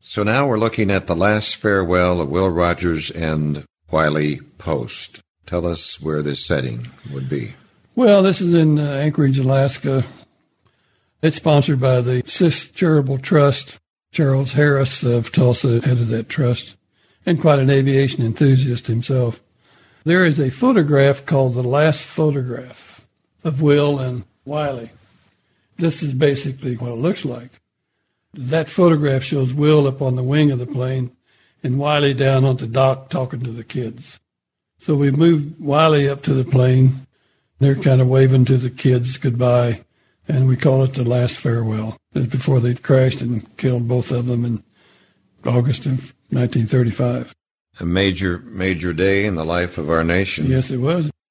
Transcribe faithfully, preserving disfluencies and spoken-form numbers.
So now we're looking at the last farewell of Will Rogers and Wiley Post. Tell us where this setting would be. Well, this is in uh, Anchorage, Alaska. It's sponsored by the Sis Charitable Trust. Charles Harris of Tulsa headed that trust, and quite an aviation enthusiast himself. There is a photograph called The Last Photograph of Will and Wiley. This is basically what it looks like. That photograph shows Will up on the wing of the plane and Wiley down on the dock talking to the kids. So we moved Wiley up to the plane. They're kind of waving to the kids goodbye, and we call it The Last Farewell. That's before they crashed and killed both of them in August of nineteen thirty-five. A major, major day in the life of our nation. Yes, it was.